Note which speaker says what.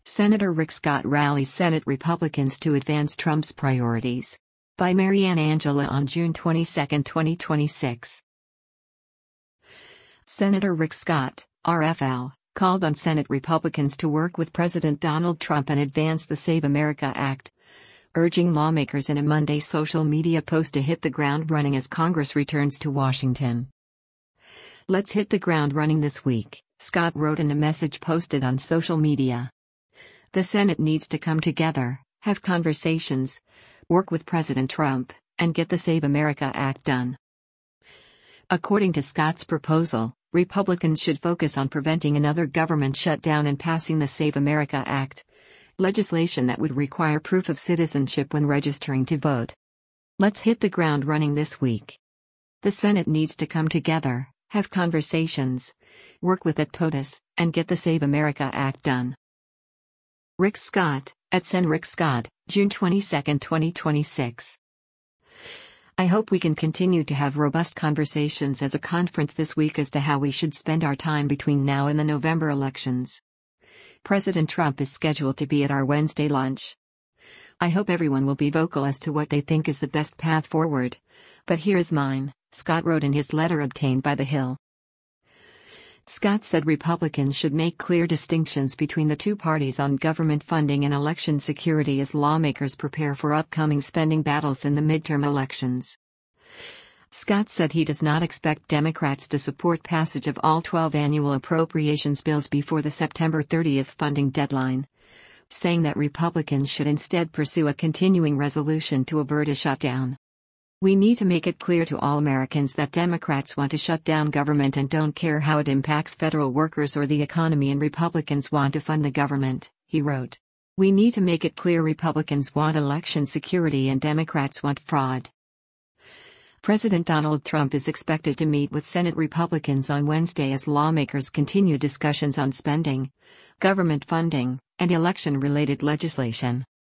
Speaker 1: Senator Rick Scott rallies Senate Republicans to advance Trump's priorities. By Marianne Angela on June 22, 2026. Senator Rick Scott, RFL, called on Senate Republicans to work with President Donald Trump and advance the Save America Act, urging lawmakers in a Monday social media post to hit the ground running as Congress returns to Washington. "Let's hit the ground running this week," Scott wrote in a message posted on social media. "The Senate needs to come together, have conversations, work with President Trump, and get the Save America Act done." According to Scott's proposal, Republicans should focus on preventing another government shutdown and passing the Save America Act, legislation that would require proof of citizenship when registering to vote. "Let's hit the ground running this week. The Senate needs to come together, have conversations, work with POTUS, and get the Save America Act done." Rick Scott, at Sen Rick Scott, June 22, 2026. I hope we can continue to have robust conversations as a conference this week as to how we should spend our time between now and the November elections. President Trump is scheduled to be at our Wednesday lunch. I hope everyone will be vocal as to what they think is the best path forward. But here's mine, Scott wrote in his letter obtained by The Hill. Scott said Republicans should make clear distinctions between the two parties on government funding and election security as lawmakers prepare for upcoming spending battles in the midterm elections. Scott said he does not expect Democrats to support passage of all 12 annual appropriations bills before the September 30 funding deadline, saying that Republicans should instead pursue a continuing resolution to avert a shutdown. "We need to make it clear to all Americans that Democrats want to shut down government and don't care how it impacts federal workers or the economy, and Republicans want to fund the government," he wrote. "We need to make it clear Republicans want election security and Democrats want fraud." President Donald Trump is expected to meet with Senate Republicans on Wednesday as lawmakers continue discussions on spending, government funding, and election-related legislation.